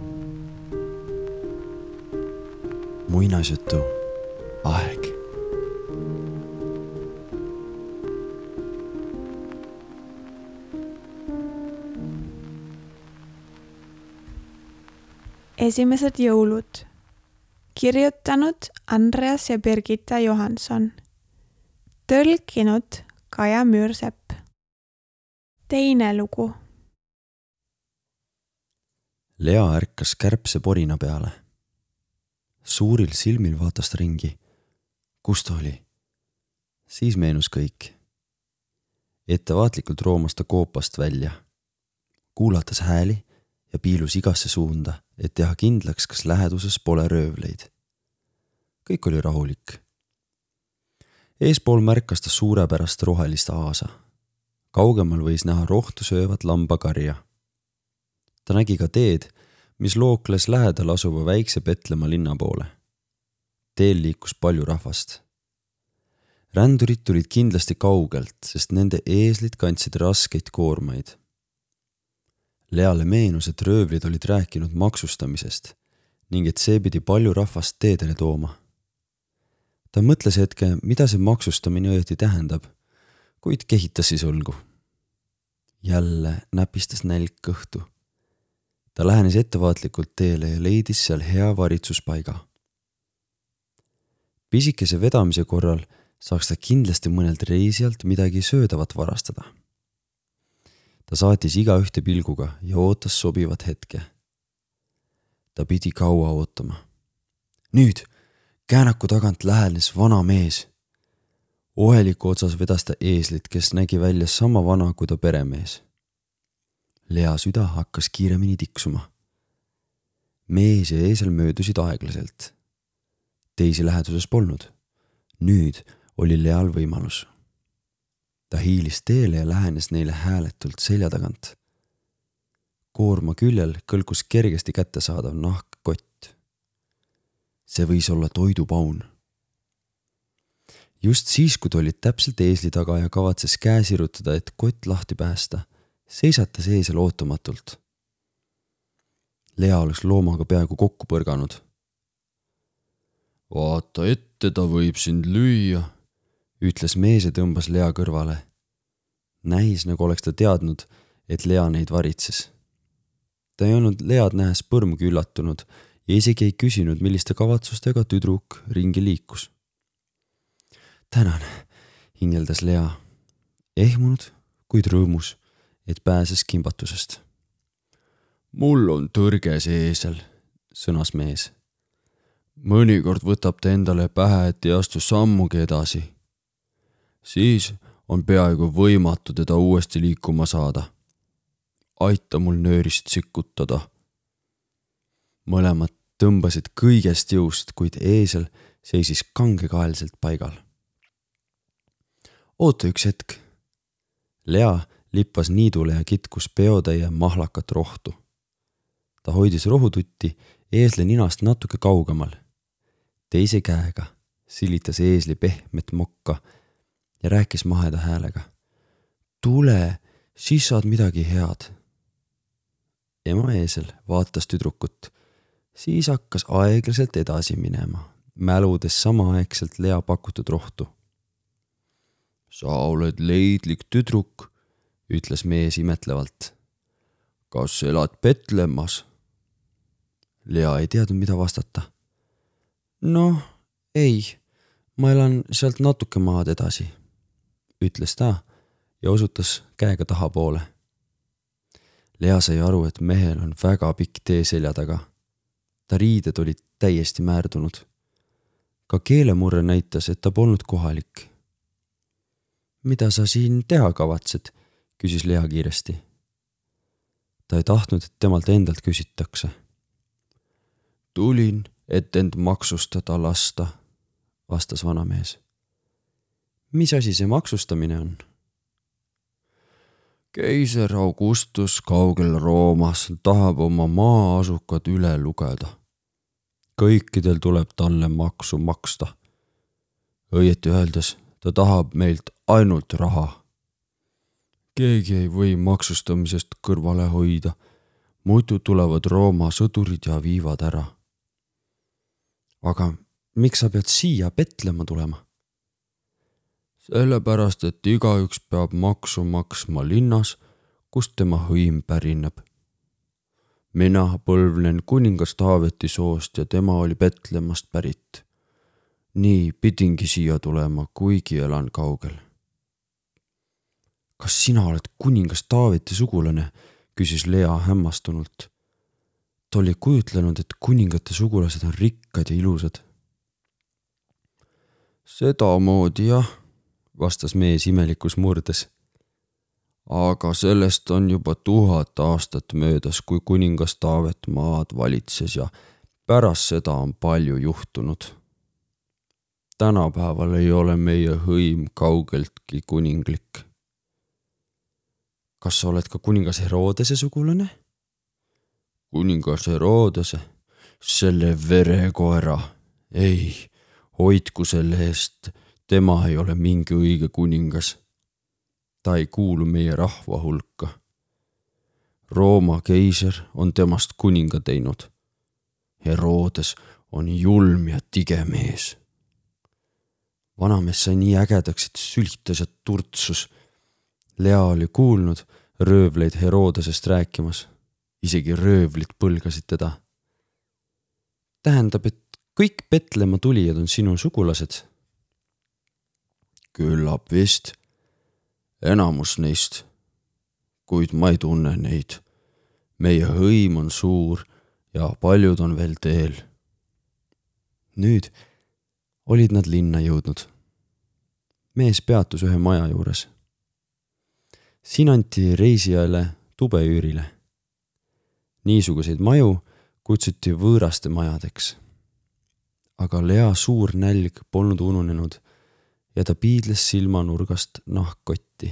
muinasjutu aeg. Esimesed jõulud. Kirjutanud Andreas ja Birgitta Johansson. Tõlkinud Kaja Müürsepp. Teine lugu. Lea ärkas kärbse porina peale. Suuril silmil vaatas ta ringi. Kus ta oli? Siis meenus kõik. Ettevaatlikult roomas ta koopast välja. Kuulatas hääli ja piilus igasse suunda, et teha kindlaks, kas läheduses pole röövleid. Kõik oli rahulik. Eespool märkas ta suurepärast rohelist aasa. Kaugemal võis näha rohtu söövat lambakarja. Ta nägi ka teed, mis lookles lähedal asuva väikse Petlemma linna poole. Teel liikus palju rahvast. Rändurid tulid kindlasti kaugelt, sest nende eeslid kandsid raskeid koormaid. Leale meenus, et röövlid olid rääkinud maksustamisest ning et see pidi palju rahvast teedele tooma. Ta mõtles hetke, mida see maksustamine õieti tähendab, kuid kehitas siis õlgu. Jälle näpistas nälg kõhtu. Ta lähenes ettevaatlikult teele ja leidis seal hea varitsuspaiga. Pisikese vedamise korral saaks ta kindlasti mõnelt reisijalt midagi söödavat varastada. Ta saatis iga ühte pilguga ja ootas sobivat hetke. Ta pidi kaua ootama. Nüüd käänaku tagant lähenes vana mees. Oheliku otsas vedas ta eeslit, kes nägi välja sama vana kui ta peremees. Lea süda hakkas kiiremini tiksuma. Mees ja eesel möödusid aeglaselt. Teisi läheduses polnud. Nüüd oli Leal võimalus. Ta hiilis teele ja lähenes neile hääletult selja tagant. Koorma küljel kõlkus kergesti kättesaadav nahkkott. See võis olla toidupaun. Just siis, kui ta oli täpselt eesli taga ja kavatses käe sirutada, et kott lahti päästa, seisatas eesel ootamatult. Lea oleks loomaga peaaegu kokku põrganud. Vaata ette, ta võib sind lüüa, ütles mees ja tõmbas Lea kõrvale. Näis, nagu oleks ta teadnud, et Lea neid varitses. Ta ei olnud Lead nähes põrmugi üllatunud ja isegi ei küsinud, milliste kavatsustega tüdruk ringi liikus. Tänan, hingeldas Lea, ehmunud, kuid rõõmus, et pääses kimbatusest. Mul on tõrges eesel, sõnas mees. Mõnikord võtab ta endale pähe, et ei astu sammugi edasi. Siis on peaaegu võimatu teda uuesti liikuma saada. Aita mul nöörist sikkutada. Mõlemad tõmbasid kõigest jõust, kuid eesel seisis kangekaelselt paigal. Oota üks hetk. Lea lippas niidule ja kitkus peotäie mahlakat rohtu. Ta hoidis rohututti eesle ninast natuke kaugemal. Teise käega silitas eesli pehmet mokka ja rääkis maheda häälega. Tule, siis saad midagi head. Ema eesel vaatas tüdrukut, siis hakkas aeglaselt edasi minema, mäludes samaaegselt Lea pakutud rohtu. Sa oled leidlik tüdruk, ütles mees imetlevalt. Kas elad Petlemmas? Lea ei teadnud, mida vastata. No, ei, ma elan sealt natuke maad edasi, ütles ta ja osutas käega tahapoole. Lea sai aru, et mehel on väga pikk tee selja taga. Ta riided olid täiesti määrdunud. Ka keelemurre näitas, et ta polnud kohalik. Mida sa siin teha kavatsed, küsis Lea kiiresti. Ta ei tahtnud, et temalt endalt küsitakse. Tulin, et end maksustada lasta, vastas vanamees. Mis asi see maksustamine on? Keiser Augustus kaugel Roomas tahab oma maaasukad üle lugeda. Kõikidel tuleb talle maksu maksta. Õieti öeldes, ta tahab meilt ainult raha. Keegi ei või maksustamisest kõrvale hoida. muidu tulevad Rooma sõdurid ja viivad ära. aga miks sa pead siia Betlema tulema? Sellepärast, et igaüks peab maksu maksma linnas, kust tema hõim pärineb. Mina põlvnen kuningas Taaveti soost ja tema oli Betlemast pärit. Nii pidingi siia tulema, kuigi elan kaugel. Kas sina oled kuningas Taaveti sugulane? Küsis Lea hämmastunult. Ta oli kujutlenud, et kuningate sugulased on rikkad ja ilusad. Sedamoodi jah, vastas mees imelikus murdes. Aga sellest on juba 1000 aastat möödas, kui kuningas Taavet maad valitses ja pärast seda on palju juhtunud. Tänapäeval ei ole meie hõim kaugeltki kuninglik. Kas sa oled ka kuningas Herodese sugulane? Kuningas Herodese? Selle verekoera? Ei, hoidku selle eest, tema ei ole mingi õige kuningas. Ta ei kuulu meie rahva hulka. Rooma keiser on temast kuninga teinud. Herodes on julm ja tige mees. Vanamees sai nii ägedaks, et sülitas ja turtsus. Lea oli kuulnud röövleid Herodesest rääkimas. Isegi röövlid põlgasid teda. Tähendab, et kõik Betlema tulijad on sinu sugulased? Küllap vist. Enamus neist. Kuid ma ei tunne neid. Meie hõim on suur ja paljud on veel teel. Nüüd olid nad linna jõudnud. Mees peatus ühe maja juures. Siin anti reisijale tubeüürile. Niisuguseid maju kutsuti võõraste majadeks. Aga Lea suur nälg polnud ununenud ja ta piidles silmanurgast nahkkotti.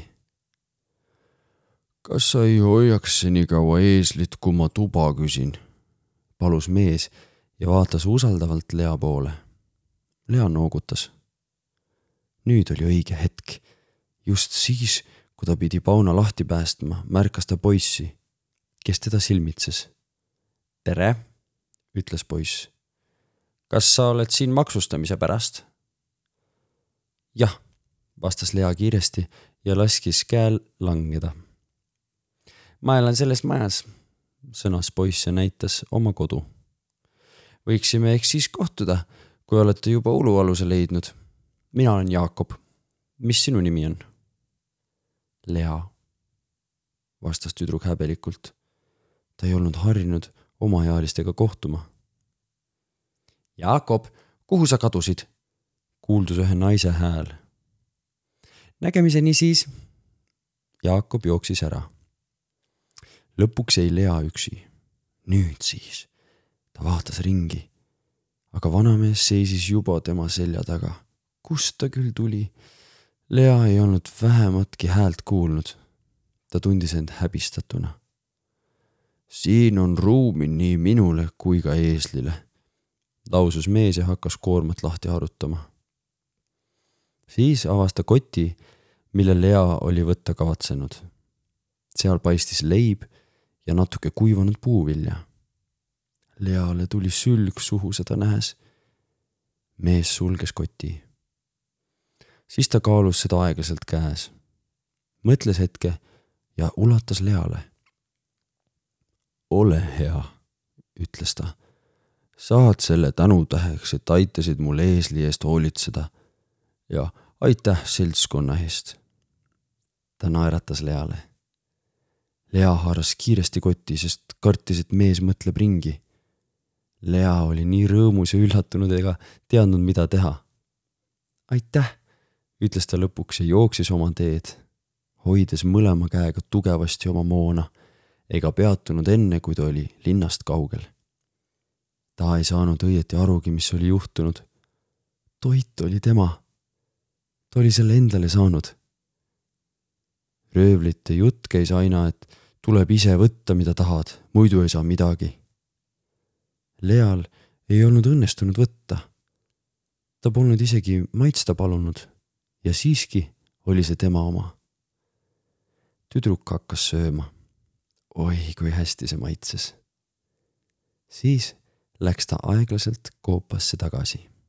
Kas sa ei hoiaks senikaua eeslit, kui ma tuba küsin? Palus mees ja vaatas usaldavalt Lea poole. Lea noogutas. Nüüd oli õige hetk. Just siis, kui ta pidi pauna lahti päästma, märkas ta poissi, kes teda silmitses. Tere, ütles poiss. Kas sa oled siin maksustamise pärast? Jah, vastas Lea kiiresti ja laskis käel langeda. Ma elan selles majas, sõnas poiss ja näitas oma kodu. Võiksime ehk siis kohtuda, kui olete juba ulualuse leidnud. Mina olen Jaakob. Mis sinu nimi on? Lea, vastas tüdruk häbelikult. Ta ei olnud harjunud omaealistega kohtuma. Jaakob, kuhu sa kadusid? Kuuldus ühe naise hääl. Nägemiseni siis. Jaakob jooksis ära. Lõpuks jäi Lea üksi. Nüüd siis. Ta vaatas ringi. Aga vanamees seisis juba tema selja taga. Kust ta küll tuli? Lea ei olnud vähematki häält kuulnud. Ta tundis end häbistatuna. Siin on ruumi nii minule kui ka eeslile. Lausus mees ja hakkas koormat lahti harutama. Siis avas ta koti, mille Lea oli võtta kavatsenud. Seal paistis leib ja natuke kuivanud puuvilja. Leale tuli sülg suhu seda nähes. Mees sulges koti. Siis ta kaalus seda aeglaselt käes. Mõtles hetke ja ulatas Leale. Ole hea, ütles ta. Saad selle tänutäheks, et aitasid mul eesli eest hoolitseda ja aitäh seltskonna eest. Ta naeratas Leale. Lea haaras kiiresti kotti, sest kartis, et mees mõtleb ringi. Lea oli nii rõõmus ja üllatunud ega teadnud, mida teha. Aitäh, ütles ta lõpuks ja jooksis oma teed, hoides mõlema käega tugevasti oma moona ega peatunud enne, kui ta oli linnast kaugel. Ta ei saanud õieti arugi, mis oli juhtunud. Toit oli tema. Ta oli selle endale saanud. Röövlite jutt käis aina, et tuleb ise võtta, mida tahad, muidu ei saa midagi. Leal ei olnud õnnestunud võtta. Ta polnud isegi maitsta palunud ja siiski oli see tema oma. Tüdruk hakkas sööma. oi, kui hästi see maitses. Siis läks ta aeglaselt koopasse tagasi.